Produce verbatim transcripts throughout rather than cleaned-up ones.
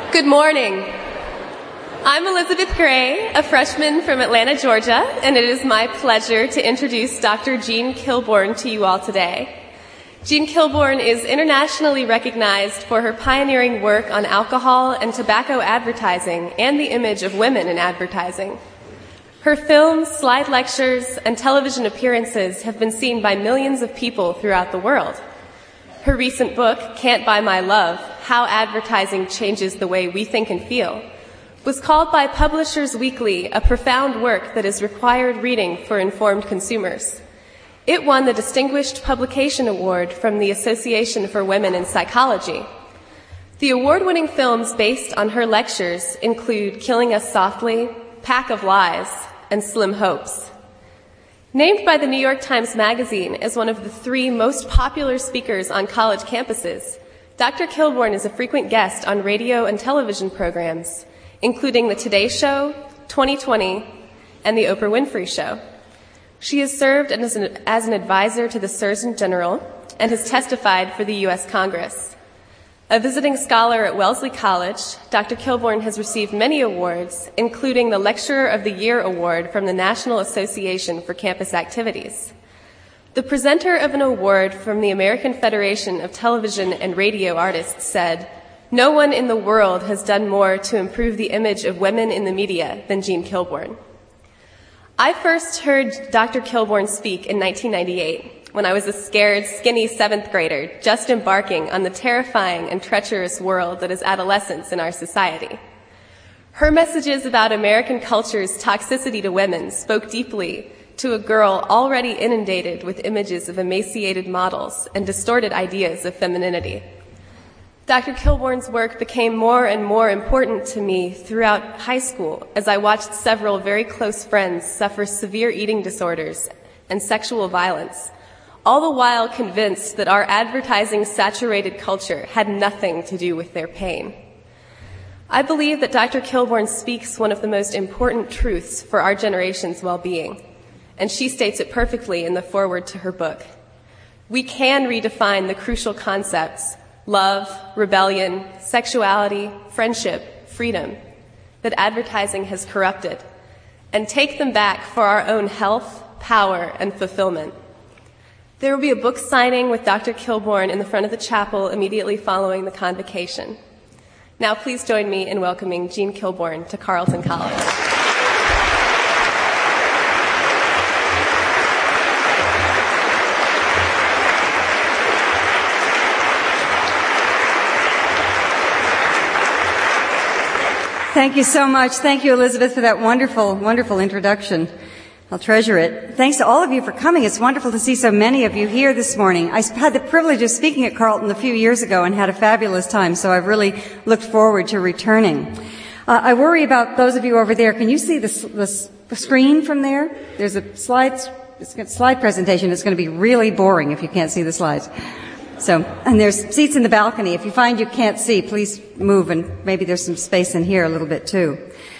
Good morning. I'm Elizabeth Gray, a freshman from Atlanta, Georgia, and it is my pleasure to introduce Doctor Jean Kilbourne to you all today. Jean Kilbourne is internationally recognized for her pioneering work on alcohol and tobacco advertising and the image of women in advertising. Her films, slide lectures, and television appearances have been seen by millions of people throughout the world. Her recent book, Can't Buy My Love, How Advertising Changes the Way We Think and Feel, was called by Publishers Weekly a profound work that is required reading for informed consumers. It won the Distinguished Publication Award from the Association for Women in Psychology. The award-winning films based on her lectures include Killing Us Softly, Pack of Lies, and Slim Hopes. Named by the New York Times Magazine as one of the three most popular speakers on college campuses, Doctor Kilbourne is a frequent guest on radio and television programs, including The Today Show, twenty twenty, and The Oprah Winfrey Show. She has served as an, as an advisor to the Surgeon General and has testified for the U S Congress. A visiting scholar at Wellesley College, Doctor Kilbourne has received many awards, including the Lecturer of the Year Award from the National Association for Campus Activities. The presenter of an award from the American Federation of Television and Radio Artists said, "No one in the world has done more to improve the image of women in the media than Jean Kilbourne." I first heard Doctor Kilbourne speak in nineteen ninety-eight. When I was a scared, skinny seventh grader just embarking on the terrifying and treacherous world that is adolescence in our society. Her messages about American culture's toxicity to women spoke deeply to a girl already inundated with images of emaciated models and distorted ideas of femininity. Doctor Kilbourne's work became more and more important to me throughout high school as I watched several very close friends suffer severe eating disorders and sexual violence, all the while convinced that our advertising-saturated culture had nothing to do with their pain. I believe that Doctor Kilbourne speaks one of the most important truths for our generation's well-being, and she states it perfectly in the foreword to her book. We can redefine the crucial concepts, love, rebellion, sexuality, friendship, freedom, that advertising has corrupted, and take them back for our own health, power, and fulfillment. There will be a book signing with Doctor Kilbourne in the front of the chapel immediately following the convocation. Now please join me in welcoming Jean Kilbourne to Carleton College. Thank you so much. Thank you, Elizabeth, for that wonderful, wonderful introduction. I'll treasure it. Thanks to all of you for coming. It's wonderful to see so many of you here this morning. I had the privilege of speaking at Carleton a few years ago and had a fabulous time, so I've really looked forward to returning. Uh, I worry about those of you over there. Can you see the, the screen from there? There's a slides, it's a slide presentation. It's going to be really boring if you can't see the slides. So, and there's seats in the balcony. If you find you can't see, please move, and maybe there's some space in here a little bit too.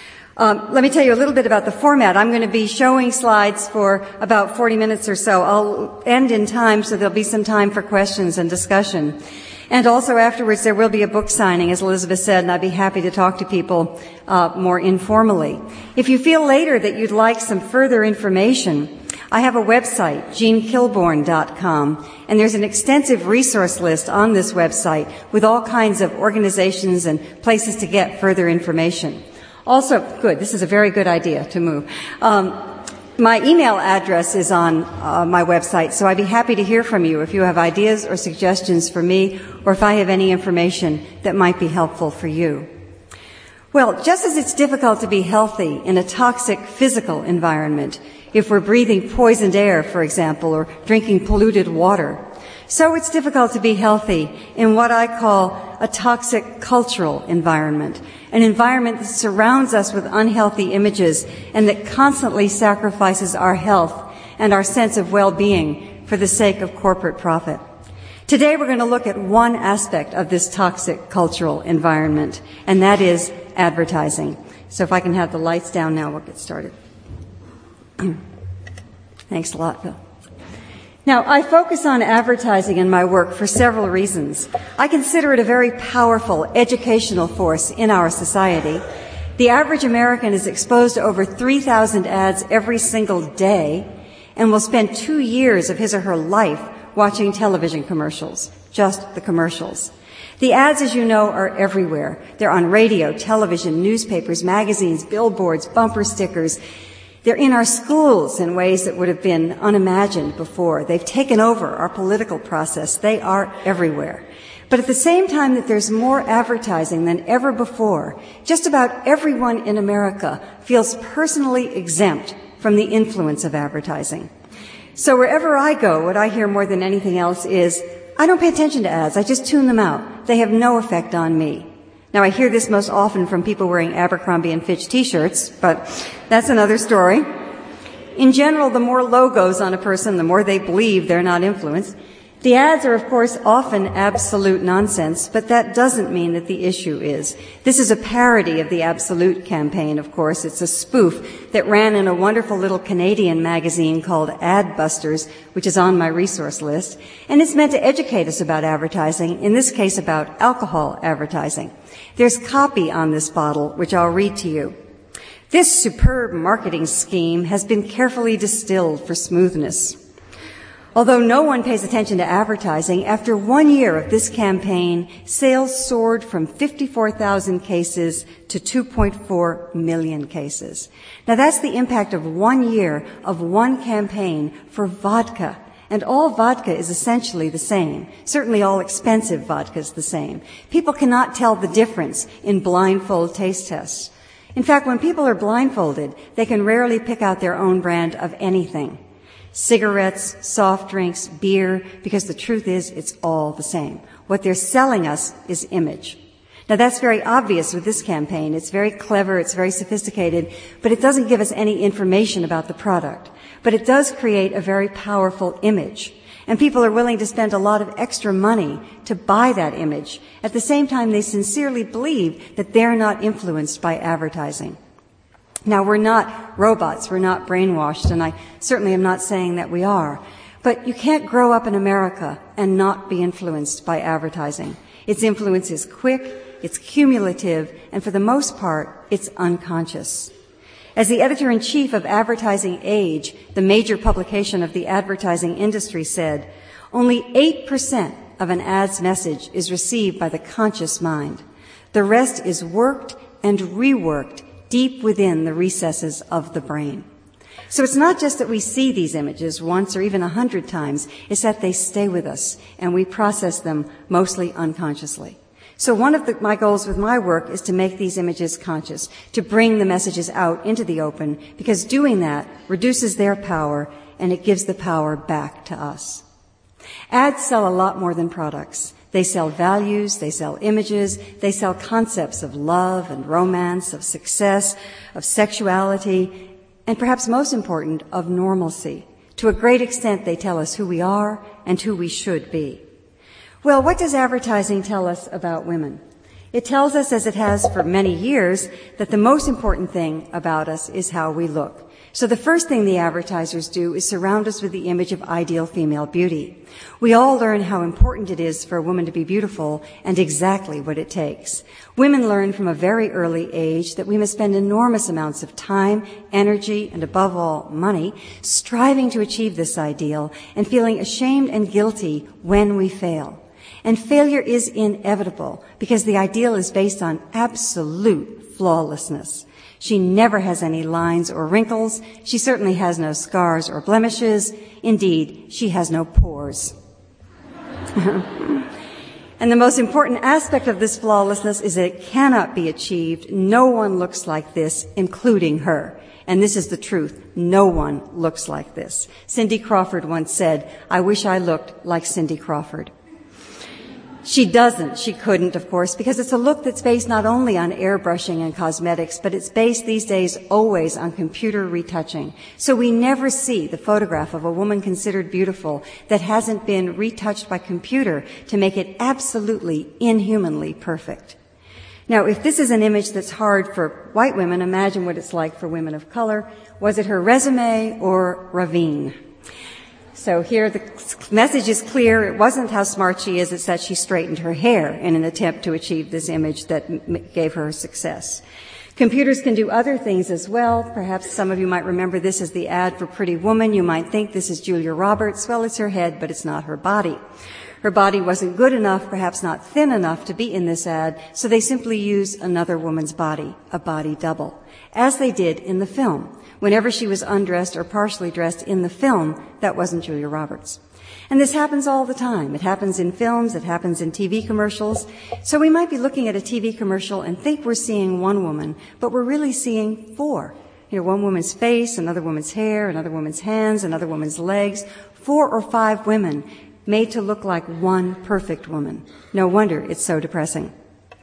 Um, let me tell you a little bit about the format. I'm going to be showing slides for about forty minutes or so. I'll end in time so there'll be some time for questions and discussion. And also afterwards there will be a book signing, as Elizabeth said, and I'd be happy to talk to people uh, more informally. If you feel later that you'd like some further information, I have a website, jean kilbourne dot com, and there's an extensive resource list on this website with all kinds of organizations and places to get further information. Also, good, this is a very good idea to move. Um, my email address is on uh, my website, so I'd be happy to hear from you if you have ideas or suggestions for me, or if I have any information that might be helpful for you. Well, just as it's difficult to be healthy in a toxic physical environment, if we're breathing poisoned air, for example, or drinking polluted water, so it's difficult to be healthy in what I call a toxic cultural environment, an environment that surrounds us with unhealthy images and that constantly sacrifices our health and our sense of well-being for the sake of corporate profit. Today we're going to look at one aspect of this toxic cultural environment, and that is advertising. So if I can have the lights down now, we'll get started. Thanks a lot, Bill. Now, I focus on advertising in my work for several reasons. I consider it a very powerful educational force in our society. The average American is exposed to over three thousand ads every single day and will spend two years of his or her life watching television commercials, just the commercials. The ads, as you know, are everywhere. They're on radio, television, newspapers, magazines, billboards, bumper stickers. They're in our schools in ways that would have been unimagined before. They've taken over our political process. They are everywhere. But at the same time that there's more advertising than ever before, just about everyone in America feels personally exempt from the influence of advertising. So wherever I go, what I hear more than anything else is, I don't pay attention to ads. I just tune them out. They have no effect on me. Now, I hear this most often from people wearing Abercrombie and Fitch t-shirts, but that's another story. In general, the more logos on a person, the more they believe they're not influenced. The ads are, of course, often absolute nonsense, but that doesn't mean that the issue is. This is a parody of the Absolute campaign, of course. It's a spoof that ran in a wonderful little Canadian magazine called Adbusters, which is on my resource list, and it's meant to educate us about advertising, in this case about alcohol advertising. There's copy on this bottle, which I'll read to you. This superb marketing scheme has been carefully distilled for smoothness. Although no one pays attention to advertising, after one year of this campaign, sales soared from fifty-four thousand cases to two point four million cases. Now that's the impact of one year of one campaign for vodka. And all vodka is essentially the same. Certainly all expensive vodka is the same. People cannot tell the difference in blindfold taste tests. In fact, when people are blindfolded, they can rarely pick out their own brand of anything. Cigarettes, soft drinks, beer, because the truth is it's all the same. What they're selling us is image. Now that's very obvious with this campaign. It's very clever, it's very sophisticated, but it doesn't give us any information about the product. But it does create a very powerful image. And people are willing to spend a lot of extra money to buy that image. At the same time, they sincerely believe that they're not influenced by advertising. Now, we're not robots, we're not brainwashed, and I certainly am not saying that we are. But you can't grow up in America and not be influenced by advertising. Its influence is quick, it's cumulative, and for the most part, it's unconscious. As the editor-in-chief of Advertising Age, the major publication of the advertising industry, said, only eight percent of an ad's message is received by the conscious mind. The rest is worked and reworked deep within the recesses of the brain. So it's not just that we see these images once or even a hundred times, it's that they stay with us and we process them mostly unconsciously. So one of the, my goals with my work is to make these images conscious, to bring the messages out into the open, because doing that reduces their power and it gives the power back to us. Ads sell a lot more than products. They sell values, they sell images, they sell concepts of love and romance, of success, of sexuality, and perhaps most important, of normalcy. To a great extent, they tell us who we are and who we should be. Well, what does advertising tell us about women? It tells us, as it has for many years, that the most important thing about us is how we look. So the first thing the advertisers do is surround us with the image of ideal female beauty. We all learn how important it is for a woman to be beautiful and exactly what it takes. Women learn from a very early age that we must spend enormous amounts of time, energy, and above all, money, striving to achieve this ideal and feeling ashamed and guilty when we fail. And failure is inevitable because the ideal is based on absolute flawlessness. She never has any lines or wrinkles. She certainly has no scars or blemishes. Indeed, she has no pores. And the most important aspect of this flawlessness is that it cannot be achieved. No one looks like this, including her. And this is the truth. No one looks like this. Cindy Crawford once said, "I wish I looked like Cindy Crawford." She doesn't, she couldn't, of course, because it's a look that's based not only on airbrushing and cosmetics, but it's based these days always on computer retouching. So we never see the photograph of a woman considered beautiful that hasn't been retouched by computer to make it absolutely inhumanly perfect. Now, if this is an image that's hard for white women, imagine what it's like for women of color. Was it her resume or Ravine? So here the message is clear. It wasn't how smart she is. It's that she straightened her hair in an attempt to achieve this image that m- gave her success. Computers can do other things as well. Perhaps some of you might remember this as the ad for Pretty Woman. You might think this is Julia Roberts. Well, it's her head, but it's not her body. Her body wasn't good enough, perhaps not thin enough to be in this ad, so they simply use another woman's body, a body double, as they did in the film. Whenever she was undressed or partially dressed in the film, that wasn't Julia Roberts. And this happens all the time. It happens in films, it happens in T V commercials. So we might be looking at a T V commercial and think we're seeing one woman, but we're really seeing four. You know, one woman's face, another woman's hair, another woman's hands, another woman's legs, four or five women made to look like one perfect woman. No wonder it's so depressing.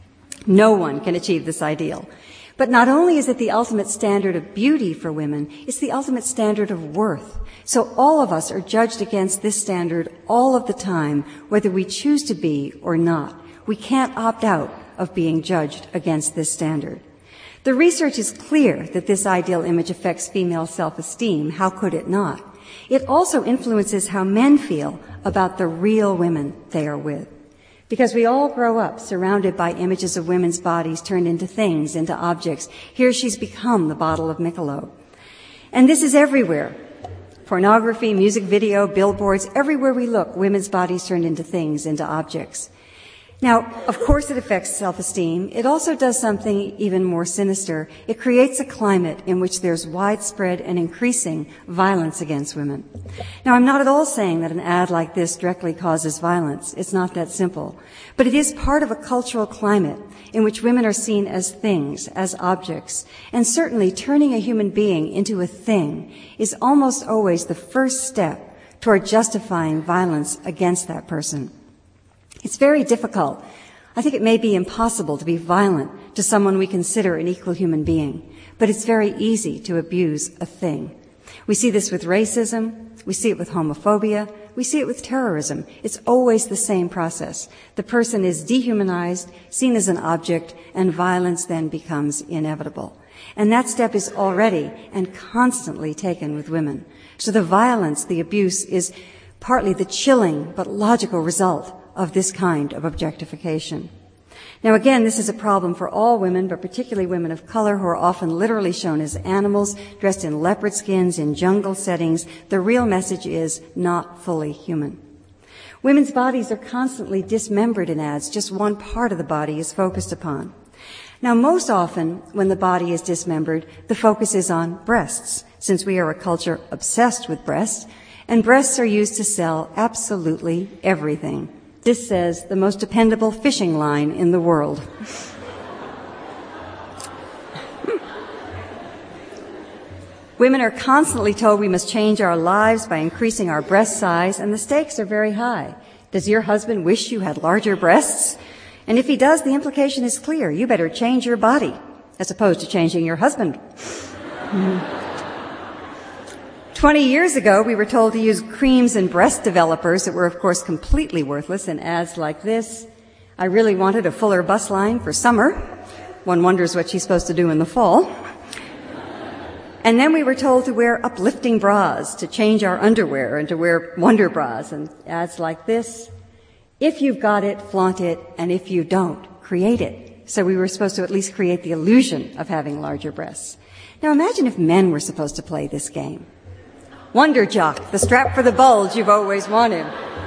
No one can achieve this ideal. But not only is it the ultimate standard of beauty for women, it's the ultimate standard of worth. So all of us are judged against this standard all of the time, whether we choose to be or not. We can't opt out of being judged against this standard. The research is clear that this ideal image affects female self-esteem. How could it not? It also influences how men feel about the real women they are with. Because we all grow up surrounded by images of women's bodies turned into things, into objects. Here she's become the bottle of Michelob. And this is everywhere. Pornography, music video, billboards, everywhere we look, women's bodies turned into things, into objects. Now, of course it affects self-esteem. It also does something even more sinister. It creates a climate in which there's widespread and increasing violence against women. Now, I'm not at all saying that an ad like this directly causes violence. It's not that simple. But it is part of a cultural climate in which women are seen as things, as objects. And certainly turning a human being into a thing is almost always the first step toward justifying violence against that person. It's very difficult. I think it may be impossible to be violent to someone we consider an equal human being, but it's very easy to abuse a thing. We see this with racism, we see it with homophobia, we see it with terrorism. It's always the same process. The person is dehumanized, seen as an object, and violence then becomes inevitable. And that step is already and constantly taken with women. So the violence, the abuse, is partly the chilling but logical result of this kind of objectification. Now again, this is a problem for all women, but particularly women of color who are often literally shown as animals, dressed in leopard skins, in jungle settings. The real message is not fully human. Women's bodies are constantly dismembered in ads. Just one part of the body is focused upon. Now most often, when the body is dismembered, the focus is on breasts, since we are a culture obsessed with breasts, and breasts are used to sell absolutely everything. This says the most dependable fishing line in the world. Women are constantly told we must change our lives by increasing our breast size, and the stakes are very high. Does your husband wish you had larger breasts? And if he does, the implication is clear. You better change your body, as opposed to changing your husband. Twenty years ago, we were told to use creams and breast developers that were, of course, completely worthless in ads like this. I really wanted a fuller bust line for summer. One wonders what she's supposed to do in the fall. And then we were told to wear uplifting bras, to change our underwear and to wear wonder bras, and ads like this. If you've got it, flaunt it, and if you don't, create it. So we were supposed to at least create the illusion of having larger breasts. Now imagine if men were supposed to play this game. Wonder Jock, the strap for the bulge you've always wanted.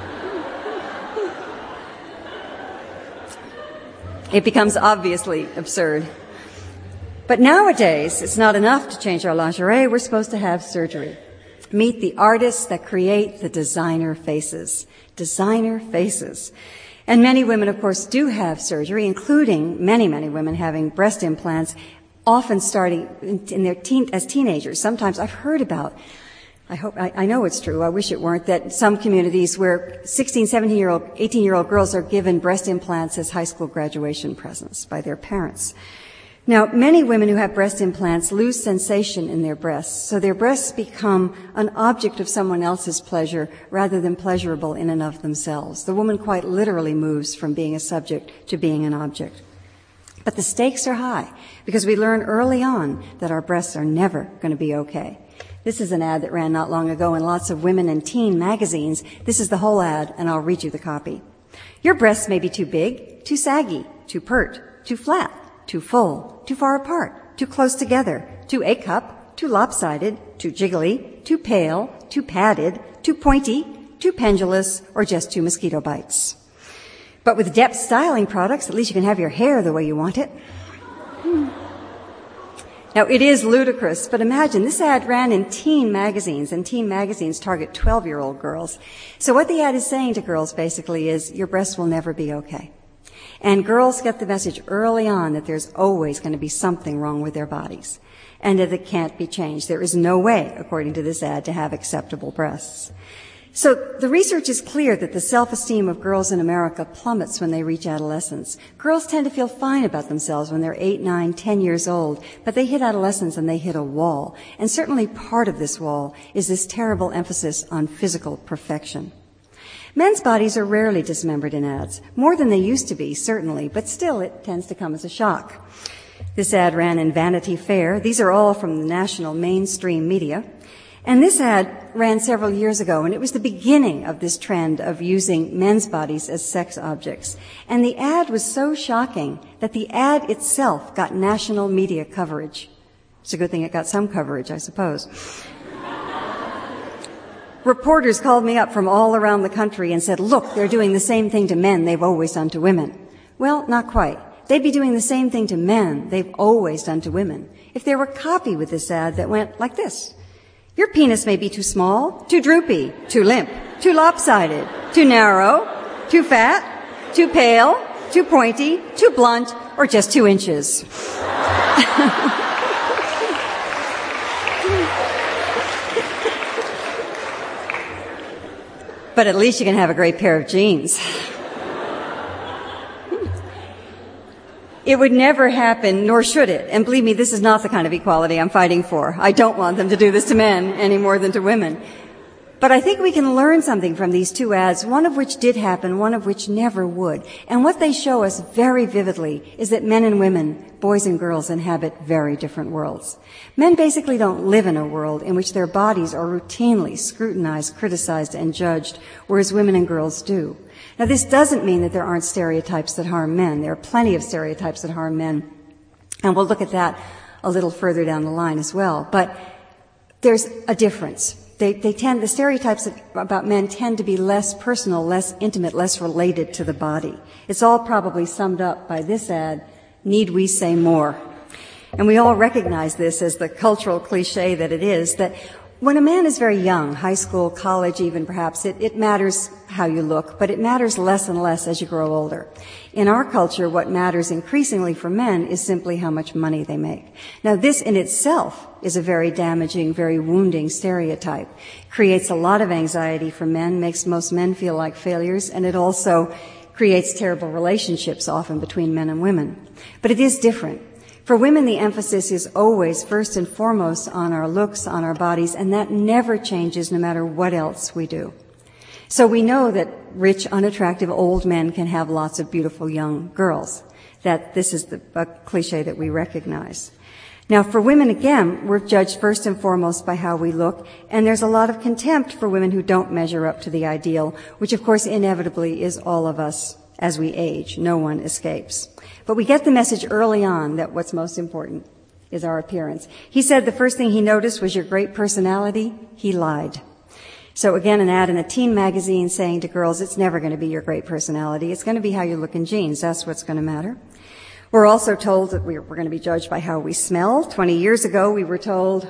It becomes obviously absurd. But nowadays, it's not enough to change our lingerie. We're supposed to have surgery. Meet the artists that create the designer faces. Designer faces. And many women, of course, do have surgery, including many, many women having breast implants, often starting in their teen, as teenagers. Sometimes I've heard about I hope, I, I know it's true, I wish it weren't, that some communities where sixteen, seventeen-year-old, eighteen-year-old girls are given breast implants as high school graduation presents by their parents. Now, many women who have breast implants lose sensation in their breasts, so their breasts become an object of someone else's pleasure rather than pleasurable in and of themselves. The woman quite literally moves from being a subject to being an object. But the stakes are high because we learn early on that our breasts are never going to be okay. This is an ad that ran not long ago in lots of women and teen magazines. This is the whole ad, and I'll read you the copy. Your breasts may be too big, too saggy, too pert, too flat, too full, too far apart, too close together, too A-cup, too lopsided, too jiggly, too pale, too padded, too pointy, too pendulous, or just two mosquito bites. But with depth styling products, at least you can have your hair the way you want it. Hmm. Now, it is ludicrous, but imagine this ad ran in teen magazines, and teen magazines target twelve-year-old girls. So what the ad is saying to girls basically is, your breasts will never be okay. And girls get the message early on that there's always going to be something wrong with their bodies, and that it can't be changed. There is no way, according to this ad, to have acceptable breasts. So the research is clear that the self-esteem of girls in America plummets when they reach adolescence. Girls tend to feel fine about themselves when they're eight, nine, ten years old, but they hit adolescence and they hit a wall. And certainly part of this wall is this terrible emphasis on physical perfection. Men's bodies are rarely dismembered in ads, more than they used to be, certainly, but still it tends to come as a shock. This ad ran in Vanity Fair. These are all from the national mainstream media. And this ad ran several years ago, and it was the beginning of this trend of using men's bodies as sex objects. And the ad was so shocking that the ad itself got national media coverage. It's a good thing it got some coverage, I suppose. Reporters called me up from all around the country and said, look, they're doing the same thing to men they've always done to women. Well, not quite. They'd be doing the same thing to men they've always done to women if there were copy with this ad that went like this. Your penis may be too small, too droopy, too limp, too lopsided, too narrow, too fat, too pale, too pointy, too blunt, or just two inches. But at least you can have a great pair of jeans. It would never happen, nor should it. And believe me, this is not the kind of equality I'm fighting for. I don't want them to do this to men any more than to women. But I think we can learn something from these two ads, one of which did happen, one of which never would. And what they show us very vividly is that men and women, boys and girls, inhabit very different worlds. Men basically don't live in a world in which their bodies are routinely scrutinized, criticized, and judged, whereas women and girls do. Now, this doesn't mean that there aren't stereotypes that harm men. There are plenty of stereotypes that harm men. And we'll look at that a little further down the line as well. But there's a difference. They, they tend, the stereotypes about men tend to be less personal, less intimate, less related to the body. It's all probably summed up by this ad, need we say more? And we all recognize this as the cultural cliche that it is, that when a man is very young, high school, college even perhaps, it, it matters how you look, but it matters less and less as you grow older. In our culture, what matters increasingly for men is simply how much money they make. Now, this in itself is a very damaging, very wounding stereotype. Creates a lot of anxiety for men, makes most men feel like failures, and it also creates terrible relationships often between men and women. But it is different. For women, the emphasis is always first and foremost on our looks, on our bodies, and that never changes no matter what else we do. So we know that rich, unattractive old men can have lots of beautiful young girls. That this is the, a cliche that we recognize. Now, for women, again, we're judged first and foremost by how we look, and there's a lot of contempt for women who don't measure up to the ideal, which, of course, inevitably is all of us as we age. No one escapes. But we get the message early on that what's most important is our appearance. He said the first thing he noticed was your great personality. He lied. So again, an ad in a teen magazine saying to girls, it's never going to be your great personality. It's going to be how you look in jeans. That's what's going to matter. We're also told that we're going to be judged by how we smell. Twenty years ago, we were told,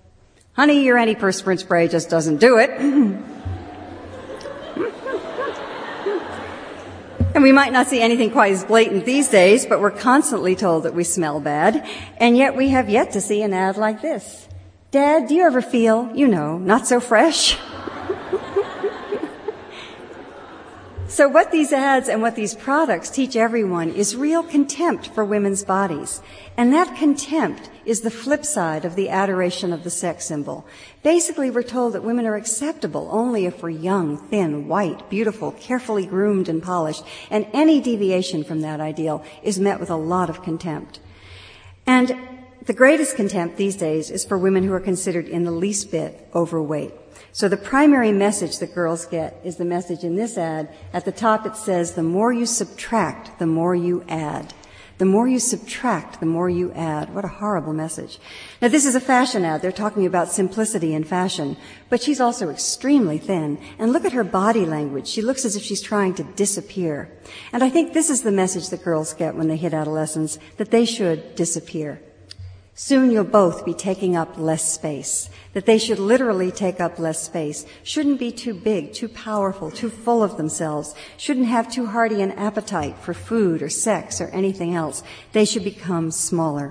honey, your antiperspirant spray just doesn't do it. And we might not see anything quite as blatant these days, but we're constantly told that we smell bad. And yet we have yet to see an ad like this. Dad, do you ever feel, you know, not so fresh? So what these ads and what these products teach everyone is real contempt for women's bodies. And that contempt is the flip side of the adoration of the sex symbol. Basically, we're told that women are acceptable only if we're young, thin, white, beautiful, carefully groomed and polished. And any deviation from that ideal is met with a lot of contempt. And The greatest contempt these days is for women who are considered in the least bit overweight. So the primary message that girls get is the message in this ad. At the top it says, the more you subtract, the more you add. The more you subtract, the more you add. What a horrible message. Now, this is a fashion ad. They're talking about simplicity in fashion. But she's also extremely thin. And look at her body language. She looks as if she's trying to disappear. And I think this is the message that girls get when they hit adolescence, that they should disappear. Soon you'll both be taking up less space, that they should literally take up less space, shouldn't be too big, too powerful, too full of themselves, shouldn't have too hearty an appetite for food or sex or anything else. They should become smaller.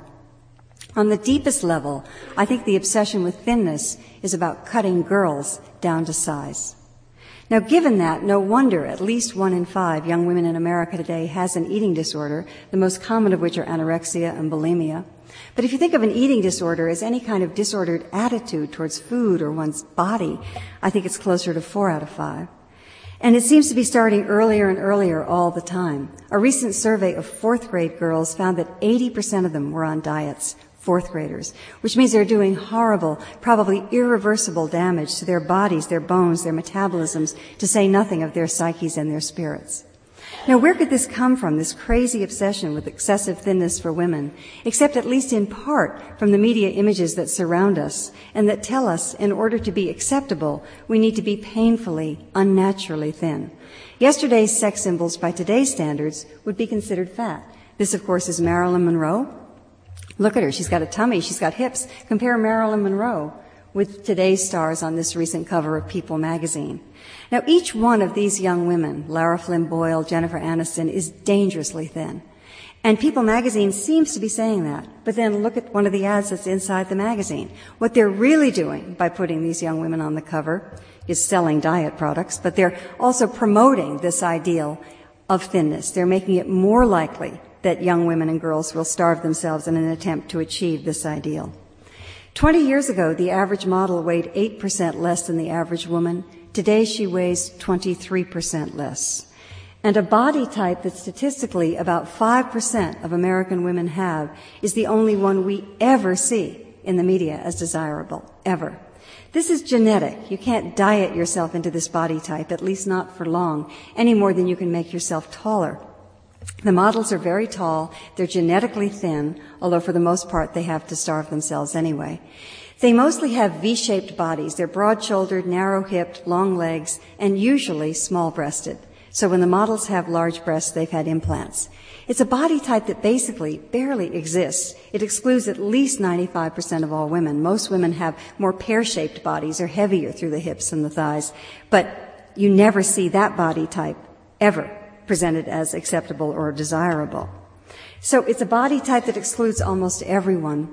On the deepest level, I think the obsession with thinness is about cutting girls down to size. Now, given that, no wonder at least one in five young women in America today has an eating disorder, the most common of which are anorexia and bulimia. But if you think of an eating disorder as any kind of disordered attitude towards food or one's body, I think it's closer to four out of five. And it seems to be starting earlier and earlier all the time. A recent survey of fourth grade girls found that eighty percent of them were on diets, fourth graders, which means they're doing horrible, probably irreversible damage to their bodies, their bones, their metabolisms, to say nothing of their psyches and their spirits. Now, where could this come from, this crazy obsession with excessive thinness for women, except at least in part from the media images that surround us and that tell us in order to be acceptable, we need to be painfully, unnaturally thin. Yesterday's sex symbols, by today's standards, would be considered fat. This, of course, is Marilyn Monroe. Look at her. She's got a tummy. She's got hips. Compare Marilyn Monroe with today's stars on this recent cover of People magazine. Now, each one of these young women, Lara Flynn Boyle, Jennifer Aniston, is dangerously thin. And People magazine seems to be saying that. But then look at one of the ads that's inside the magazine. What they're really doing by putting these young women on the cover is selling diet products, but they're also promoting this ideal of thinness. They're making it more likely that young women and girls will starve themselves in an attempt to achieve this ideal. Twenty years ago, the average model weighed eight percent less than the average woman. Today, she weighs twenty-three percent less. And a body type that statistically about five percent of American women have is the only one we ever see in the media as desirable, ever. This is genetic. You can't diet yourself into this body type, at least not for long, any more than you can make yourself taller. The models are very tall. They're genetically thin, although for the most part they have to starve themselves anyway. They mostly have V-shaped bodies. They're broad-shouldered, narrow-hipped, long legs, and usually small-breasted. So when the models have large breasts, they've had implants. It's a body type that basically barely exists. It excludes at least ninety-five percent of all women. Most women have more pear-shaped bodies or heavier through the hips and the thighs. But you never see that body type ever presented as acceptable or desirable. So it's a body type that excludes almost everyone.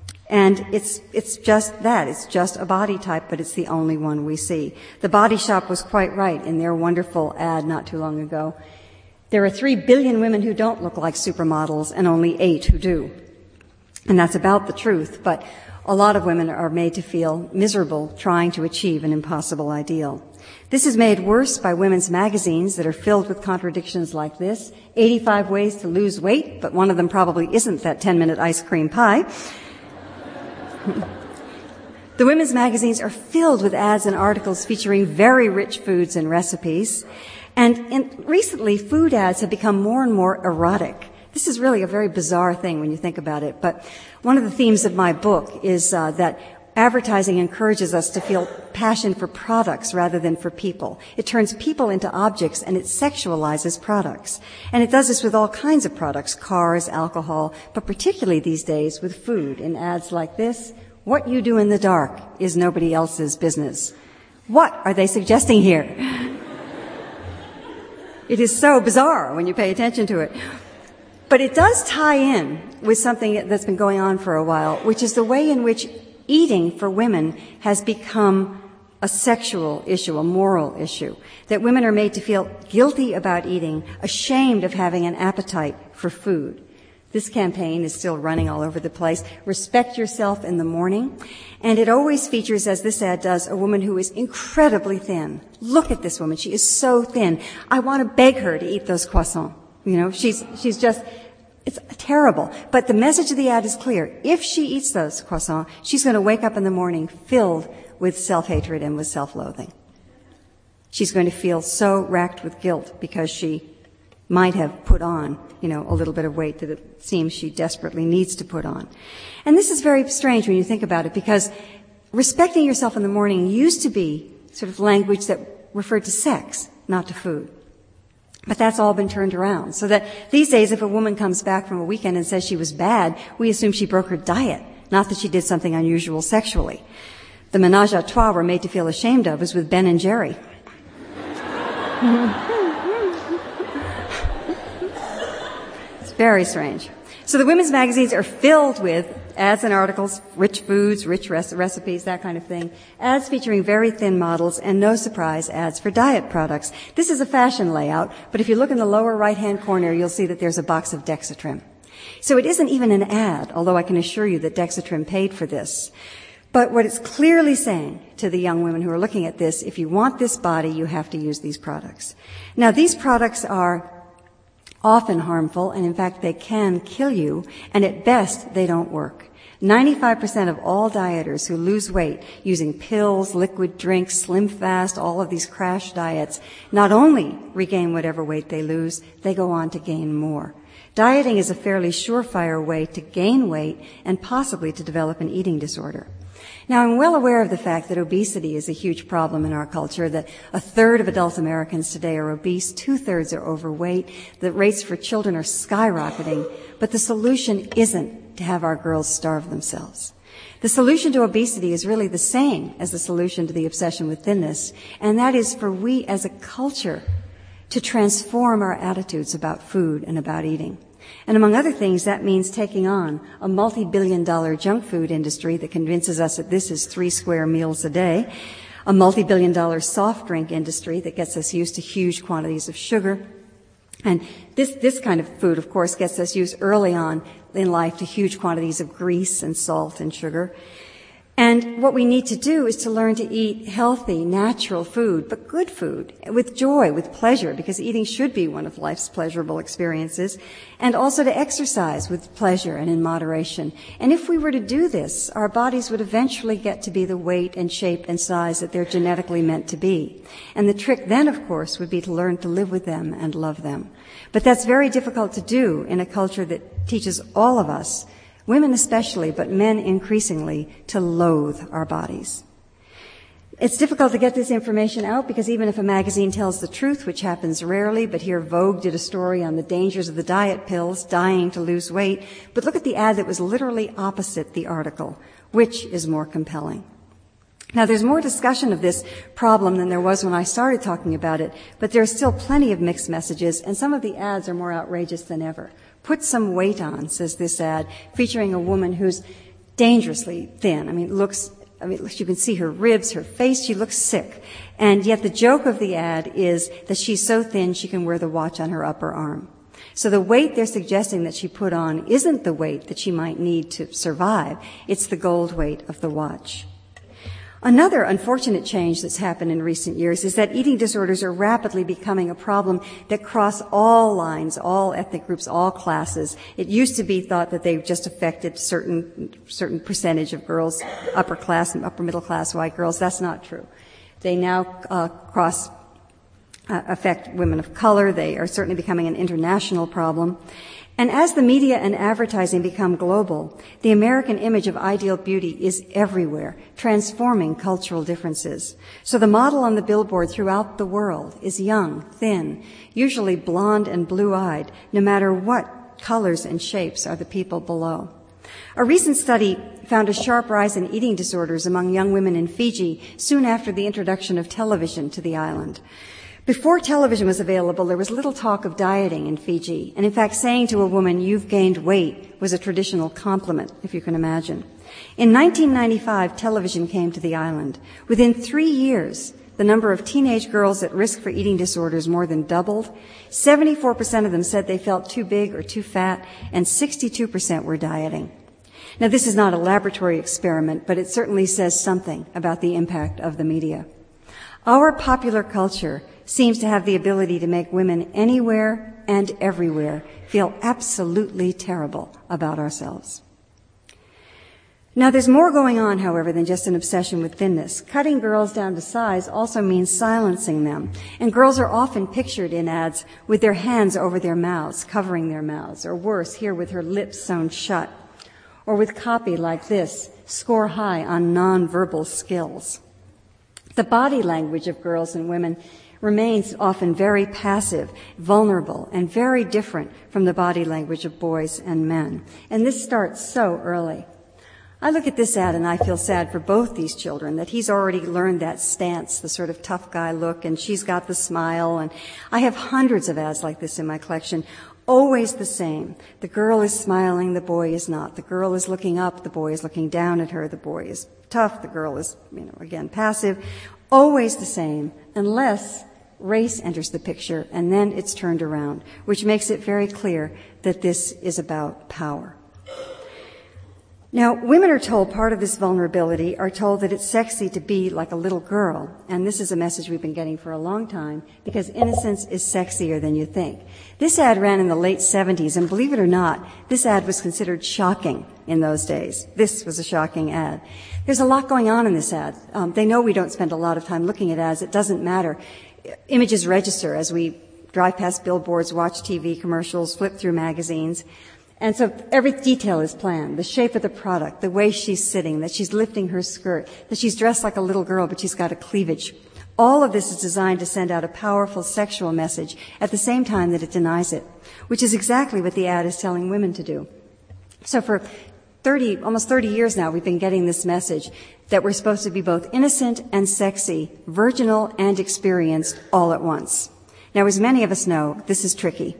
And it's, it's just that. It's just a body type, but it's the only one we see. The Body Shop was quite right in their wonderful ad not too long ago. There are three billion women who don't look like supermodels and only eight who do. And that's about the truth, but a lot of women are made to feel miserable trying to achieve an impossible ideal. This is made worse by women's magazines that are filled with contradictions like this. eighty-five ways to lose weight, but one of them probably isn't that ten-minute ice cream pie. The women's magazines are filled with ads and articles featuring very rich foods and recipes. And in, recently, food ads have become more and more erotic. This is really a very bizarre thing when you think about it. But one of the themes of my book is uh, that advertising encourages us to feel passion for products rather than for people. It turns people into objects and it sexualizes products. And it does this with all kinds of products, cars, alcohol, but particularly these days with food. In ads like this, what you do in the dark is nobody else's business. What are they suggesting here? It is so bizarre when you pay attention to it. But it does tie in with something that's been going on for a while, which is the way in which eating for women has become a sexual issue, a moral issue, that women are made to feel guilty about eating, ashamed of having an appetite for food. This campaign is still running all over the place. Respect yourself in the morning. And it always features, as this ad does, a woman who is incredibly thin. Look at this woman. She is so thin. I want to beg her to eat those croissants. You know, she's, she's just It's terrible. But the message of the ad is clear. If she eats those croissants, she's going to wake up in the morning filled with self-hatred and with self-loathing. She's going to feel so racked with guilt because she might have put on, you know, a little bit of weight that it seems she desperately needs to put on. And this is very strange when you think about it, because respecting yourself in the morning used to be sort of language that referred to sex, not to food. But that's all been turned around. So that these days, if a woman comes back from a weekend and says she was bad, we assume she broke her diet, not that she did something unusual sexually. The menage a trois we're made to feel ashamed of is with Ben and Jerry. It's very strange. So the women's magazines are filled with ads and articles, rich foods, rich rec- recipes, that kind of thing. Ads featuring very thin models, and no surprise, ads for diet products. This is a fashion layout, but if you look in the lower right-hand corner, you'll see that there's a box of Dexatrim. So it isn't even an ad, although I can assure you that Dexatrim paid for this. But what it's clearly saying to the young women who are looking at this, if you want this body, you have to use these products. Now, these products are often harmful, and in fact, they can kill you, and at best, they don't work. ninety-five percent of all dieters who lose weight using pills, liquid drinks, Slim Fast, all of these crash diets, not only regain whatever weight they lose, they go on to gain more. Dieting is a fairly surefire way to gain weight and possibly to develop an eating disorder. Now, I'm well aware of the fact that obesity is a huge problem in our culture, that a third of adult Americans today are obese, two-thirds are overweight, the rates for children are skyrocketing, but the solution isn't to have our girls starve themselves. The solution to obesity is really the same as the solution to the obsession with thinness, and that is for we as a culture to transform our attitudes about food and about eating. And among other things, that means taking on a multi-billion dollar junk food industry that convinces us that this is three square meals a day, a multi-billion dollar soft drink industry that gets us used to huge quantities of sugar. And this, this kind of food, of course, gets us used early on in life to huge quantities of grease and salt and sugar. And what we need to do is to learn to eat healthy, natural food, but good food, with joy, with pleasure, because eating should be one of life's pleasurable experiences, and also to exercise with pleasure and in moderation. And if we were to do this, our bodies would eventually get to be the weight and shape and size that they're genetically meant to be. And the trick then, of course, would be to learn to live with them and love them. But that's very difficult to do in a culture that teaches all of us, women especially, but men increasingly, to loathe our bodies. It's difficult to get this information out because even if a magazine tells the truth, which happens rarely, but here Vogue did a story on the dangers of the diet pills, dying to lose weight, but look at the ad that was literally opposite the article. Which is more compelling? Now, there's more discussion of this problem than there was when I started talking about it, but there's still plenty of mixed messages, and some of the ads are more outrageous than ever. Put some weight on, says this ad, featuring a woman who's dangerously thin. I mean, looks, I mean, you can see her ribs, her face, she looks sick. And yet the joke of the ad is that she's so thin she can wear the watch on her upper arm. So the weight they're suggesting that she put on isn't the weight that she might need to survive. It's the gold weight of the watch. Another unfortunate change that's happened in recent years is that eating disorders are rapidly becoming a problem that cross all lines, all ethnic groups, all classes. It used to be thought that they just affected certain certain percentage of girls, upper class and upper middle class white girls. That's not true. They now uh, cross uh, affect women of color. They are certainly becoming an international problem. And as the media and advertising become global, the American image of ideal beauty is everywhere, transforming cultural differences. So the model on the billboard throughout the world is young, thin, usually blonde and blue-eyed, no matter what colors and shapes are the people below. A recent study found a sharp rise in eating disorders among young women in Fiji soon after the introduction of television to the island. Before television was available, there was little talk of dieting in Fiji, and in fact, saying to a woman, "You've gained weight," was a traditional compliment, if you can imagine. In nineteen ninety-five, television came to the island. Within three years, the number of teenage girls at risk for eating disorders more than doubled. seventy-four percent of them said they felt too big or too fat, and sixty-two percent were dieting. Now, this is not a laboratory experiment, but it certainly says something about the impact of the media. Our popular culture seems to have the ability to make women anywhere and everywhere feel absolutely terrible about ourselves. Now, there's more going on, however, than just an obsession with thinness. Cutting girls down to size also means silencing them. And girls are often pictured in ads with their hands over their mouths, covering their mouths, or worse, here with her lips sewn shut, or with copy like this, score high on nonverbal skills. The body language of girls and women remains often very passive, vulnerable, and very different from the body language of boys and men. And this starts so early. I look at this ad and I feel sad for both these children, that he's already learned that stance, the sort of tough guy look, and she's got the smile. And I have hundreds of ads like this in my collection, always the same. The girl is smiling, the boy is not. The girl is looking up, the boy is looking down at her. The boy is tough, the girl is, you know, again, passive. Always the same, unless race enters the picture, and then it's turned around, which makes it very clear that this is about power. Now, women are told, part of this vulnerability, are told that it's sexy to be like a little girl. And this is a message we've been getting for a long time, because innocence is sexier than you think. This ad ran in the late seventies, and believe it or not, this ad was considered shocking in those days. This was a shocking ad. There's a lot going on in this ad. Um, they know we don't spend a lot of time looking at ads. It doesn't matter. Images register as we drive past billboards, watch T V commercials, flip through magazines. And so every detail is planned. The shape of the product, the way she's sitting, that she's lifting her skirt, that she's dressed like a little girl but she's got a cleavage. All of this is designed to send out a powerful sexual message at the same time that it denies it, which is exactly what the ad is telling women to do. So for thirty, almost thirty years now, we've been getting this message that we're supposed to be both innocent and sexy, virginal and experienced all at once. Now, as many of us know, this is tricky.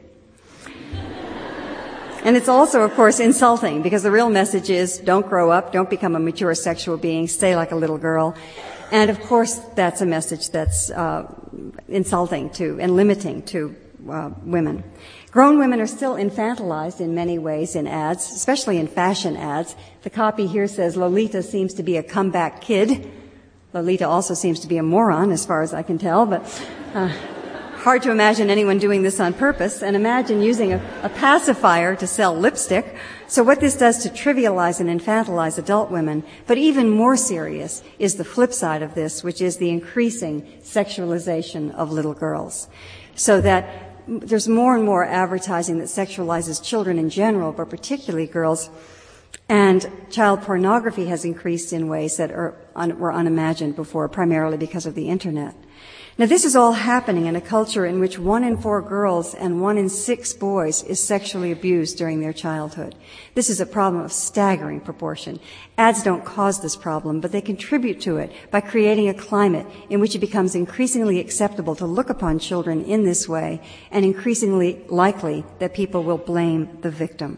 And it's also, of course, insulting, because the real message is don't grow up, don't become a mature sexual being, stay like a little girl. And, of course, that's a message that's uh, insulting to and limiting to uh, women. Grown women are still infantilized in many ways in ads, especially in fashion ads. The copy here says Lolita seems to be a comeback kid. Lolita also seems to be a moron, as far as I can tell, but uh, hard to imagine anyone doing this on purpose, and imagine using a, a pacifier to sell lipstick. So what this does to trivialize and infantilize adult women, but even more serious is the flip side of this, which is the increasing sexualization of little girls. So that there's more and more advertising that sexualizes children in general, but particularly girls. And child pornography has increased in ways that are un- were unimagined before, primarily because of the Internet. Now, this is all happening in a culture in which one in four girls and one in six boys is sexually abused during their childhood. This is a problem of staggering proportion. Ads don't cause this problem, but they contribute to it by creating a climate in which it becomes increasingly acceptable to look upon children in this way, and increasingly likely that people will blame the victim.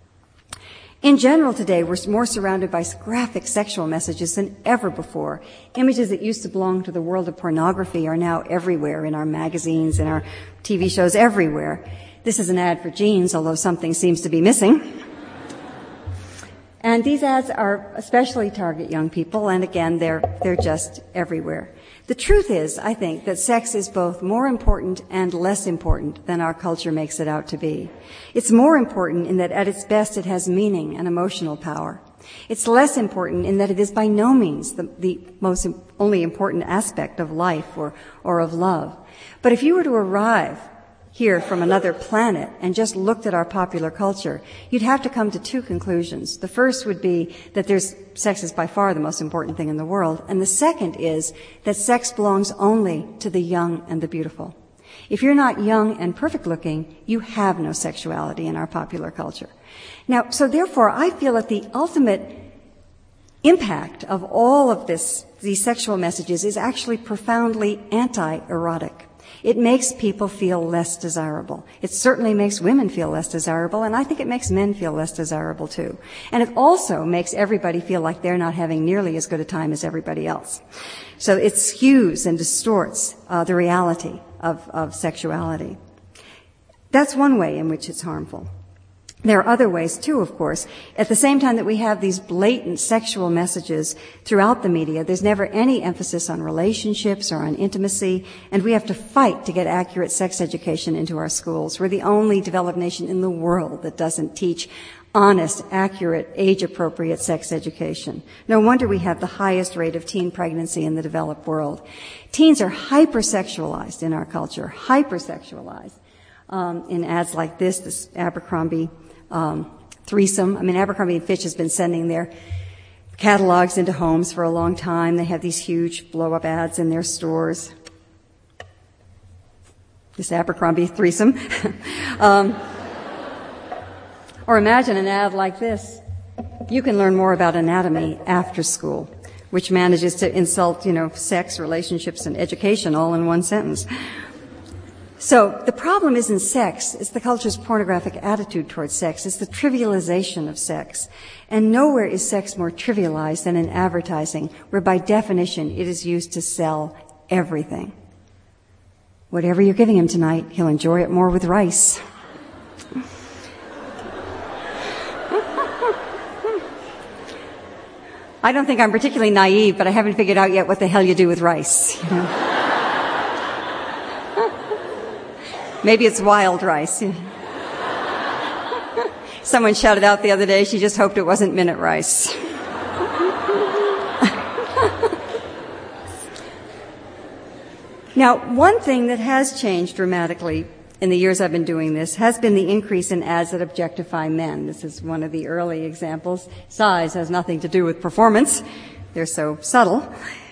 In general today, we're more surrounded by graphic sexual messages than ever before. Images that used to belong to the world of pornography are now everywhere, in our magazines, in our T V shows, everywhere. This is an ad for jeans, although something seems to be missing. And these ads are especially target young people, and again, they're, they're just everywhere. The truth is, I think, that sex is both more important and less important than our culture makes it out to be. It's more important in that at its best it has meaning and emotional power. It's less important in that it is by no means the, the most only important aspect of life or, or of love. But if you were to arrive here from another planet and just looked at our popular culture, you'd have to come to two conclusions. The first would be that there's sex is by far the most important thing in the world, and the second is that sex belongs only to the young and the beautiful. If you're not young and perfect looking, you have no sexuality in our popular culture. Now, so therefore, I feel that the ultimate impact of all of this, these sexual messages, is actually profoundly anti-erotic. It makes people feel less desirable. It certainly makes women feel less desirable, and I think it makes men feel less desirable too. And it also makes everybody feel like they're not having nearly as good a time as everybody else. So it skews and distorts uh, the reality of, of sexuality. That's one way in which it's harmful. There are other ways, too, of course. At the same time that we have these blatant sexual messages throughout the media, there's never any emphasis on relationships or on intimacy, and we have to fight to get accurate sex education into our schools. We're the only developed nation in the world that doesn't teach honest, accurate, age-appropriate sex education. No wonder we have the highest rate of teen pregnancy in the developed world. Teens are hypersexualized in our culture, hypersexualized. Um, in ads like this, this Abercrombie um, threesome. I mean, Abercrombie and Fitch has been sending their catalogs into homes for a long time. They have these huge blow-up ads in their stores. This Abercrombie threesome. um, or imagine an ad like this. You can learn more about anatomy after school, which manages to insult, you know, sex, relationships, and education all in one sentence. So the problem isn't sex, it's the culture's pornographic attitude towards sex, it's the trivialization of sex. And nowhere is sex more trivialized than in advertising, where by definition it is used to sell everything. Whatever you're giving him tonight, he'll enjoy it more with rice. I don't think I'm particularly naive, but I haven't figured out yet what the hell you do with rice. You know? Maybe it's wild rice. Someone shouted out the other day, she just hoped it wasn't minute rice. Now, one thing that has changed dramatically in the years I've been doing this has been the increase in ads that objectify men. This is one of the early examples. Size has nothing to do with performance. They're so subtle.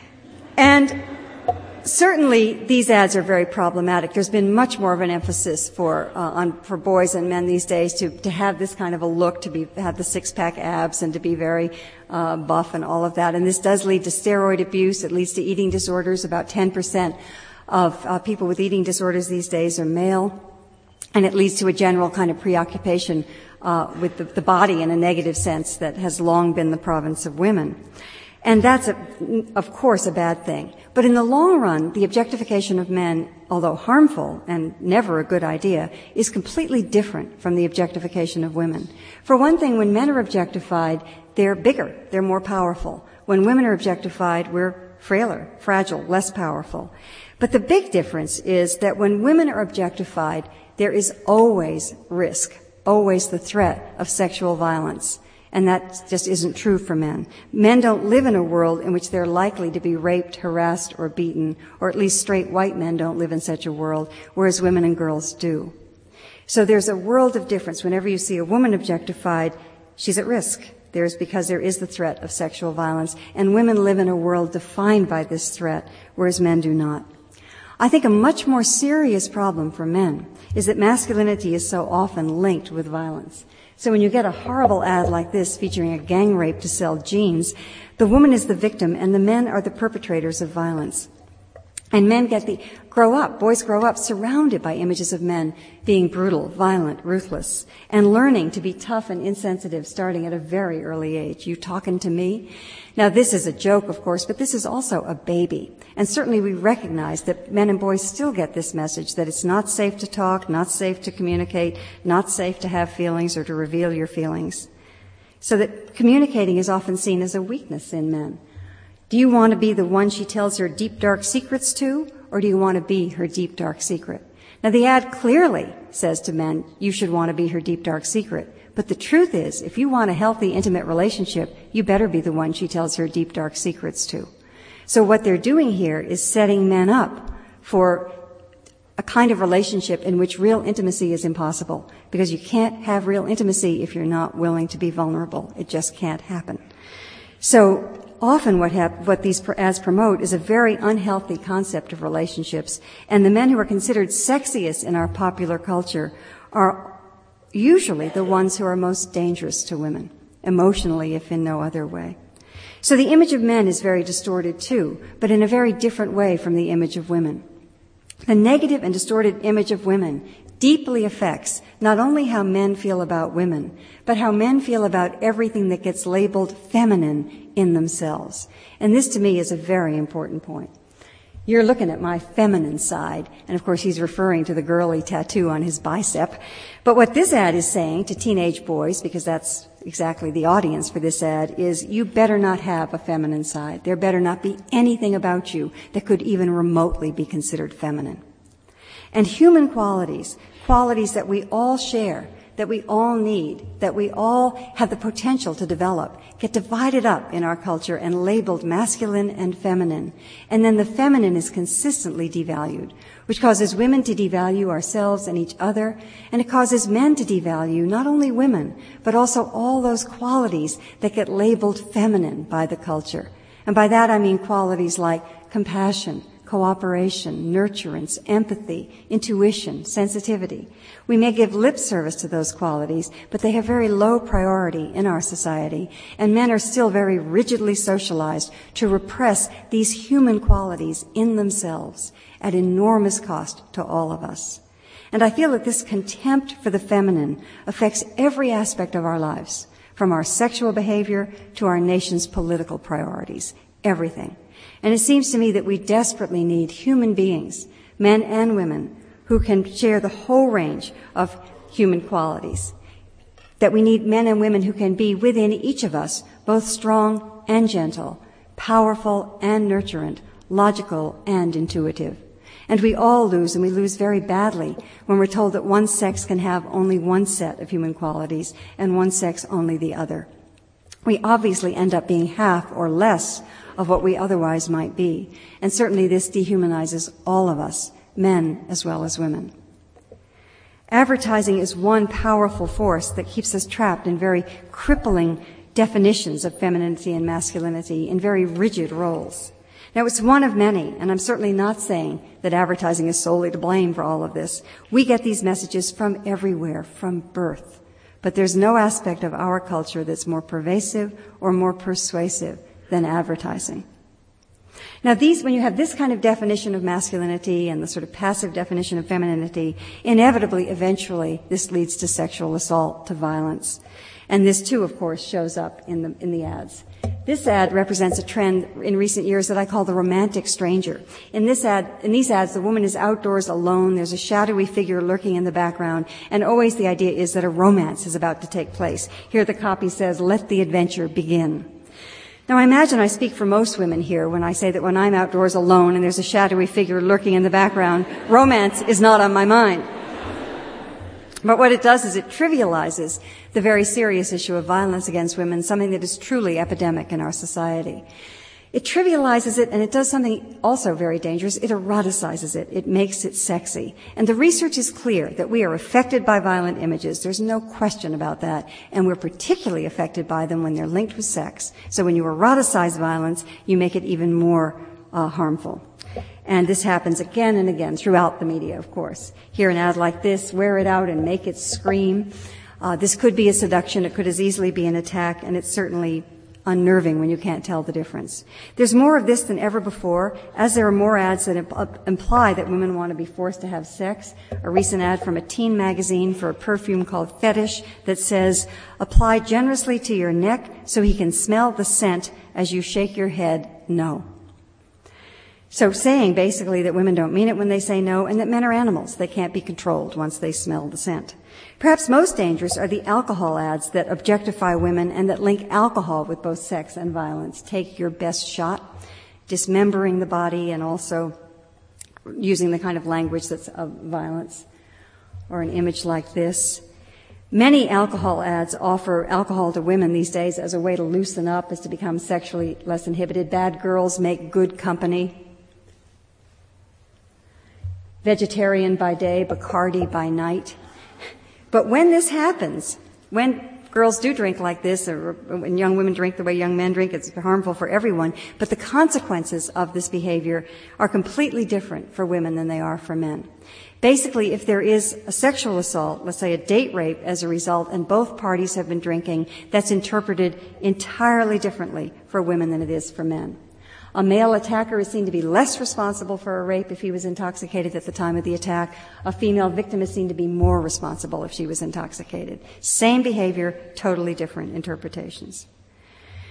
And certainly, these ads are very problematic. There's been much more of an emphasis for uh, on for boys and men these days to to have this kind of a look, to be have the six-pack abs, and to be very uh, buff and all of that. And this does lead to steroid abuse. It leads to eating disorders. About ten percent of uh, people with eating disorders these days are male, and it leads to a general kind of preoccupation uh, with the, the body in a negative sense that has long been the province of women. And that's, a, of course, a bad thing. But in the long run, the objectification of men, although harmful and never a good idea, is completely different from the objectification of women. For one thing, when men are objectified, they're bigger, they're more powerful. When women are objectified, we're frailer, fragile, less powerful. But the big difference is that when women are objectified, there is always risk, always the threat of sexual violence. And that just isn't true for men. Men don't live in a world in which they're likely to be raped, harassed, or beaten, or at least straight white men don't live in such a world, whereas women and girls do. So there's a world of difference. Whenever you see a woman objectified, she's at risk. There's because there is the threat of sexual violence, and women live in a world defined by this threat, whereas men do not. I think a much more serious problem for men is that masculinity is so often linked with violence. So when you get a horrible ad like this featuring a gang rape to sell jeans, the woman is the victim and the men are the perpetrators of violence. And men get the, grow up, boys grow up surrounded by images of men being brutal, violent, ruthless, and learning to be tough and insensitive starting at a very early age. You talking to me? Now this is a joke, of course, but this is also a baby. And certainly we recognize that men and boys still get this message that it's not safe to talk, not safe to communicate, not safe to have feelings or to reveal your feelings. So that communicating is often seen as a weakness in men. Do you want to be the one she tells her deep, dark secrets to, or do you want to be her deep, dark secret? Now, the ad clearly says to men, you should want to be her deep, dark secret. But the truth is, if you want a healthy, intimate relationship, you better be the one she tells her deep, dark secrets to. So what they're doing here is setting men up for a kind of relationship in which real intimacy is impossible, because you can't have real intimacy if you're not willing to be vulnerable. It just can't happen. So often what, hap- what these ads promote is a very unhealthy concept of relationships, and the men who are considered sexiest in our popular culture are usually the ones who are most dangerous to women, emotionally if in no other way. So the image of men is very distorted too, but in a very different way from the image of women. The negative and distorted image of women deeply affects not only how men feel about women, but how men feel about everything that gets labeled feminine in themselves. And this to me is a very important point. You're looking at my feminine side. And of course, he's referring to the girly tattoo on his bicep. But what this ad is saying to teenage boys, because that's exactly the audience for this ad, is you better not have a feminine side. There better not be anything about you that could even remotely be considered feminine. And human qualities, qualities that we all share, that we all need, that we all have the potential to develop, get divided up in our culture and labeled masculine and feminine. And then the feminine is consistently devalued, which causes women to devalue ourselves and each other, and it causes men to devalue not only women, but also all those qualities that get labeled feminine by the culture. And by that I mean qualities like compassion, cooperation, nurturance, empathy, intuition, sensitivity. We may give lip service to those qualities, but they have very low priority in our society, and men are still very rigidly socialized to repress these human qualities in themselves at enormous cost to all of us. And I feel that this contempt for the feminine affects every aspect of our lives, from our sexual behavior to our nation's political priorities, everything. And it seems to me that we desperately need human beings, men and women, who can share the whole range of human qualities. That we need men and women who can be within each of us both strong and gentle, powerful and nurturant, logical and intuitive. And we all lose, and we lose very badly, when we're told that one sex can have only one set of human qualities and one sex only the other. We obviously end up being half or less of what we otherwise might be. And certainly this dehumanizes all of us, men as well as women. Advertising is one powerful force that keeps us trapped in very crippling definitions of femininity and masculinity, in very rigid roles. Now, it's one of many, and I'm certainly not saying that advertising is solely to blame for all of this. We get these messages from everywhere, from birth. But there's no aspect of our culture that's more pervasive or more persuasive than advertising. Now, these, when you have this kind of definition of masculinity and the sort of passive definition of femininity, inevitably, eventually, this leads to sexual assault, to violence. And this, too, of course, shows up in the, in the ads. This ad represents a trend in recent years that I call the romantic stranger. In this ad, in these ads, the woman is outdoors alone. There's a shadowy figure lurking in the background, and always the idea is that a romance is about to take place. Here the copy says, "Let the adventure begin." Now, I imagine I speak for most women here when I say that when I'm outdoors alone and there's a shadowy figure lurking in the background, romance is not on my mind. But what it does is it trivializes the very serious issue of violence against women, something that is truly epidemic in our society. It trivializes it, and it does something also very dangerous. It eroticizes it. It makes it sexy. And the research is clear that we are affected by violent images. There's no question about that. And we're particularly affected by them when they're linked with sex. So when you eroticize violence, you make it even more uh, harmful. And this happens again and again throughout the media, of course. Hear an ad like this, wear it out and make it scream. Uh, this could be a seduction. It could as easily be an attack, and it's certainly unnerving when you can't tell the difference. There's more of this than ever before, as there are more ads that imp- imply that women want to be forced to have sex. A recent ad from a teen magazine for a perfume called Fetish that says, "Apply generously to your neck so he can smell the scent as you shake your head no." So saying basically that women don't mean it when they say no, and that men are animals. They can't be controlled once they smell the scent. Perhaps most dangerous are the alcohol ads that objectify women and that link alcohol with both sex and violence. Take your best shot, dismembering the body and also using the kind of language that's of violence, or an image like this. Many alcohol ads offer alcohol to women these days as a way to loosen up, as to become sexually less inhibited. Bad girls make good company. Vegetarian by day, Bacardi by night. But when this happens, when girls do drink like this, or when young women drink the way young men drink, it's harmful for everyone. But the consequences of this behavior are completely different for women than they are for men. Basically, if there is a sexual assault, let's say a date rape as a result, and both parties have been drinking, that's interpreted entirely differently for women than it is for men. A male attacker is seen to be less responsible for a rape if he was intoxicated at the time of the attack. A female victim is seen to be more responsible if she was intoxicated. Same behavior, totally different interpretations.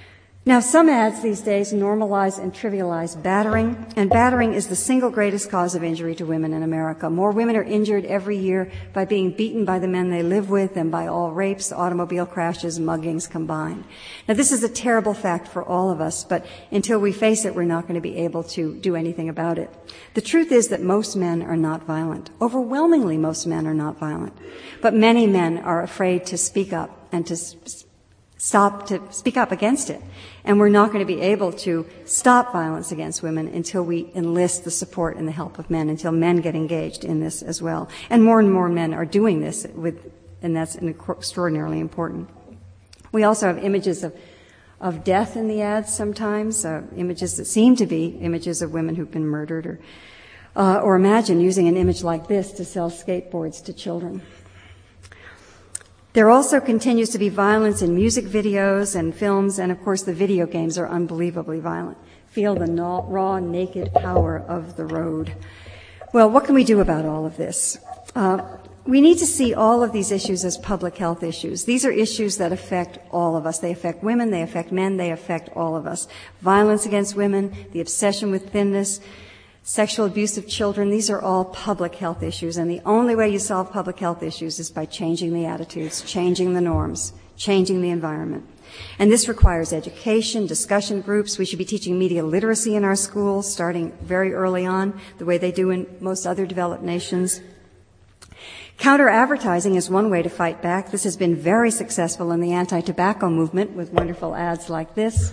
Now, some ads these days normalize and trivialize battering, and battering is the single greatest cause of injury to women in America. More women are injured every year by being beaten by the men they live with than by all rapes, automobile crashes, muggings combined. Now, this is a terrible fact for all of us, but until we face it, we're not going to be able to do anything about it. The truth is that most men are not violent. Overwhelmingly, most men are not violent. But many men are afraid to speak up and to sp- stop to speak up against it. And we're not going to be able to stop violence against women until we enlist the support and the help of men, until men get engaged in this as well. And more and more men are doing this with, and that's extraordinarily important. We also have images of, of death in the ads sometimes, uh, images that seem to be images of women who've been murdered, or, uh, or imagine using an image like this to sell skateboards to children. There also continues to be violence in music videos and films, and of course the video games are unbelievably violent. Feel the no- raw, naked power of the road. Well, what can we do about all of this? Uh, we need to see all of these issues as public health issues. These are issues that affect all of us. They affect women, they affect men, they affect all of us. Violence against women, the obsession with thinness, sexual abuse of children, these are all public health issues, and the only way you solve public health issues is by changing the attitudes, changing the norms, changing the environment. And this requires education, discussion groups. We should be teaching media literacy in our schools, starting very early on, the way they do in most other developed nations. Counter-advertising is one way to fight back. This has been very successful in the anti-tobacco movement with wonderful ads like this.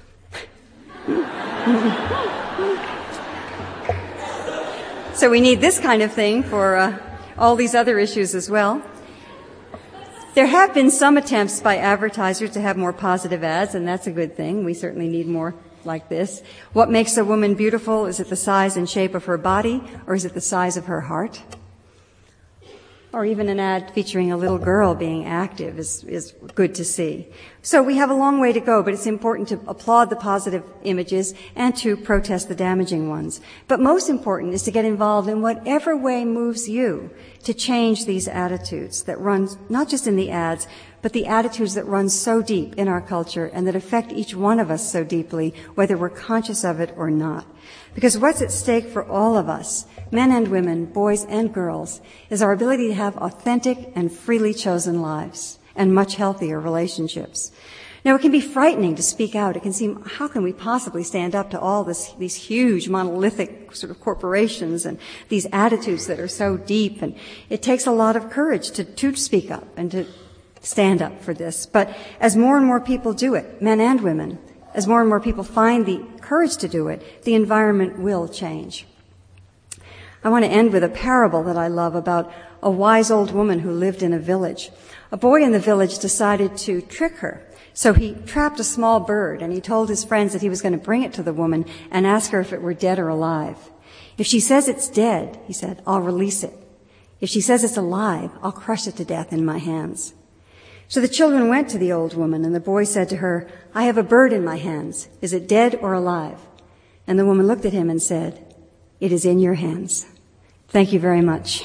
So we need this kind of thing for uh, all these other issues as well. There have been some attempts by advertisers to have more positive ads, and that's a good thing. We certainly need more like this. What makes a woman beautiful? Is it the size and shape of her body, or is it the size of her heart? Or even an ad featuring a little girl being active is, is good to see. So we have a long way to go, but it's important to applaud the positive images and to protest the damaging ones. But most important is to get involved in whatever way moves you to change these attitudes that run not just in the ads, but the attitudes that run so deep in our culture and that affect each one of us so deeply, whether we're conscious of it or not. Because what's at stake for all of us, men and women, boys and girls, is our ability to have authentic and freely chosen lives and much healthier relationships. Now, it can be frightening to speak out. It can seem, how can we possibly stand up to all this, these huge monolithic sort of corporations and these attitudes that are so deep? And it takes a lot of courage to, to speak up and to stand up for this. But as more and more people do it, men and women, as more and more people find the courage to do it, the environment will change. I want to end with a parable that I love about a wise old woman who lived in a village. A boy in the village decided to trick her. So he trapped a small bird, and he told his friends that he was going to bring it to the woman and ask her if it were dead or alive. If she says it's dead, he said, I'll release it. If she says it's alive, I'll crush it to death in my hands. So the children went to the old woman, and the boy said to her, I have a bird in my hands. Is it dead or alive? And the woman looked at him and said, it is in your hands. Thank you very much.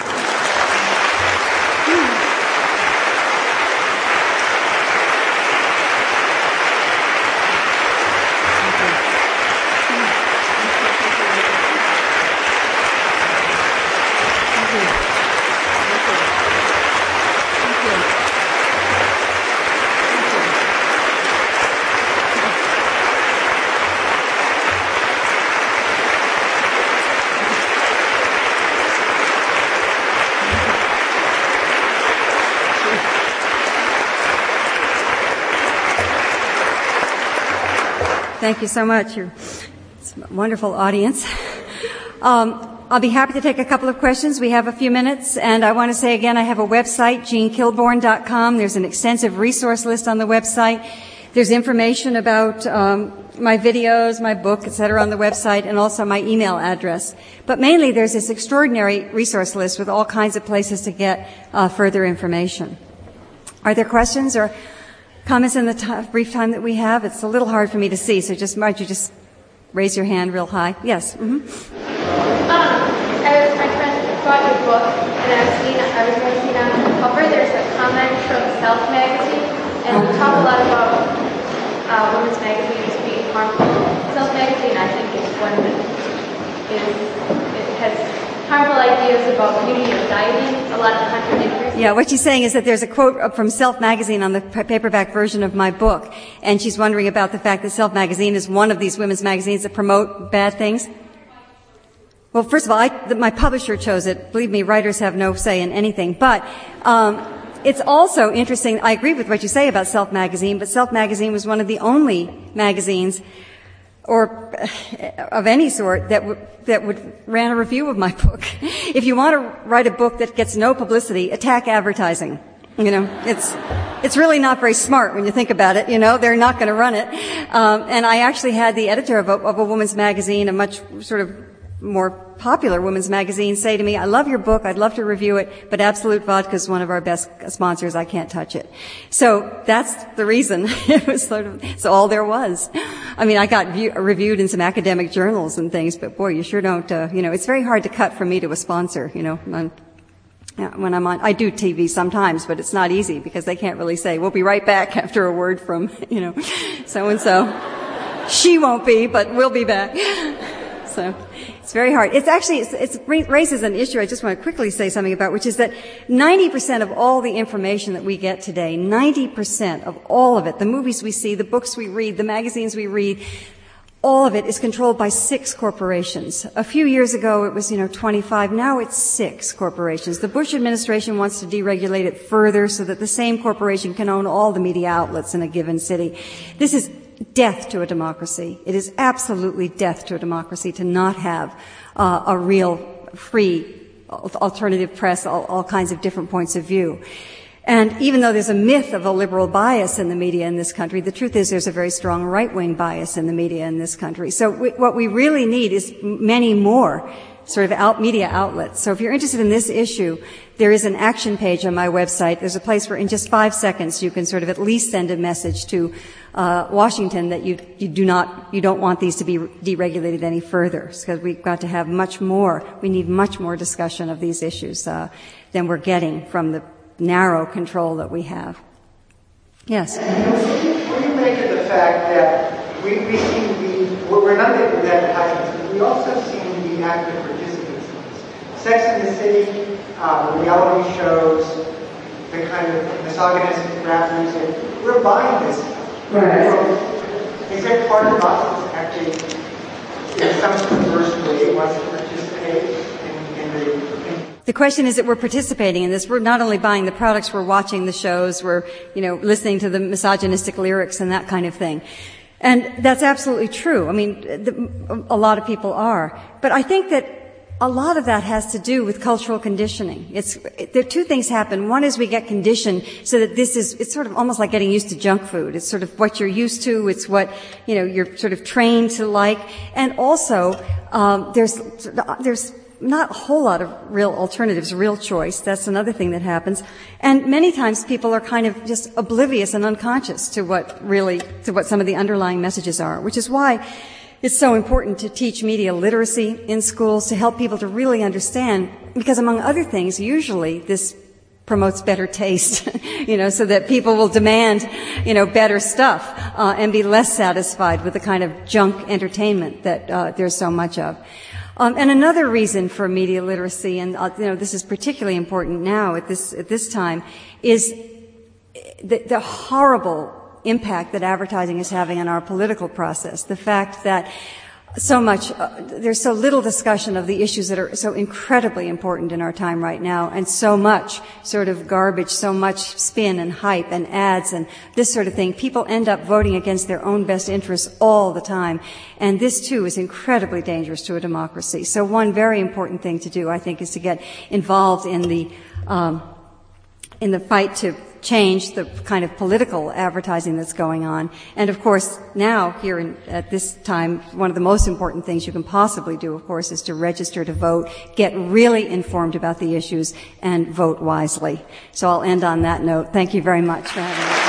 Thank you so much. You're, it's a wonderful audience. Um, I'll be happy to take a couple of questions. We have a few minutes, and I want to say again, I have a website, jean kilbourne dot com. There's an extensive resource list on the website. There's information about um, my videos, my book, et cetera, on the website, and also my email address. But mainly, there's this extraordinary resource list with all kinds of places to get uh, further information. Are there questions or comments in the t- brief time that we have? It's a little hard for me to see, so just might you just raise your hand real high? Yes. Mm-hmm. Um, I was my friend bought your book, and I was seeing I was going to see on the cover. There's a comment from Self magazine, and we talk a lot about uh, women's magazine harmful. Self Magazine, I think, is one that is, it has harmful ideas about beauty and dieting, a lot of contradictories. Yeah, what she's saying is that there's a quote from Self Magazine on the paperback version of my book, and she's wondering about the fact that Self Magazine is one of these women's magazines that promote bad things. Well, first of all, I, the, my publisher chose it. Believe me, writers have no say in anything. But um, it's also interesting. I agree with what you say about Self Magazine, but Self Magazine was one of the only magazines or of any sort that w- that would ran a review of my book. If you want to write a book that gets no publicity, attack advertising. You know, it's it's really not very smart when you think about it. You know, they're not going to run it. Um, and I actually had the editor of a, of a woman's magazine, a much sort of more popular women's magazine, say to me, I love your book, I'd love to review it, but Absolute Vodka is one of our best sponsors, I can't touch it. So that's the reason. It was sort of, it's all there was. I mean, I got view, reviewed in some academic journals and things, but boy, you sure don't, uh, you know, it's very hard to cut from me to a sponsor, you know. I'm, yeah, when I'm on, I do T V sometimes, but it's not easy because they can't really say, we'll be right back after a word from, you know, so and so. She won't be, but we'll be back. So it's very hard. It's actually, it's, it's raises an issue I just want to quickly say something about, which is that ninety percent of all the information that we get today, ninety percent of all of it, the movies we see, the books we read, the magazines we read, all of it is controlled by six corporations. A few years ago it was, you know, twenty-five. Now it's six corporations. The Bush administration wants to deregulate it further so that the same corporation can own all the media outlets in a given city. This is death to a democracy. It is absolutely death to a democracy to not have uh, a real free alternative press, all, all kinds of different points of view. And even though there's a myth of a liberal bias in the media in this country, the truth is there's a very strong right-wing bias in the media in this country. So we, what we really need is many more sort of out media outlets. So if you're interested in this issue, there is an action page on my website. There's a place where in just five seconds you can sort of at least send a message to uh Washington that you you do not you don't want these to be deregulated any further, because we've got to have much more. We need much more discussion of these issues uh than we're getting from the narrow control that we have. Yes. What do you make of the fact that we we seem to be we're not getting the advertisements, but we also seem to be active participants in this. Sex and the City, uh, the reality shows, the kind of misogynistic rap music. We're buying this. Right. So, is there part of us that's actually, in some perverse way, wants to participate in, in the... In the question is that we're participating in this. We're not only buying the products, we're watching the shows, we're, you know, listening to the misogynistic lyrics and that kind of thing. And that's absolutely true. I mean, the, a lot of people are. But I think that a lot of that has to do with cultural conditioning. It's, there two things happen. One is we get conditioned so that this is, it's sort of almost like getting used to junk food. It's sort of what you're used to. It's what, you know, you're sort of trained to like. And also, um, there's, there's not a whole lot of real alternatives, real choice. That's another thing that happens. And many times people are kind of just oblivious and unconscious to what really, to what some of the underlying messages are, which is why it's so important to teach media literacy in schools, to help people to really understand, because among other things, usually this promotes better taste, you know, so that people will demand, you know, better stuff, uh, and be less satisfied with the kind of junk entertainment that, uh, there's so much of. Um, and another reason for media literacy, and, uh, you know, this is particularly important now at this, at this time, is the, the horrible impact that advertising is having on our political process. The fact that so much, uh, there's so little discussion of the issues that are so incredibly important in our time right now, and so much sort of garbage, so much spin and hype and ads and this sort of thing. People end up voting against their own best interests all the time. And this too is incredibly dangerous to a democracy. So one very important thing to do, I think, is to get involved in the, um, in the fight to change the kind of political advertising that's going on. And of course, now, here in, at this time, one of the most important things you can possibly do, of course, is to register to vote, get really informed about the issues, and vote wisely. So I'll end on that note. Thank you very much for having me.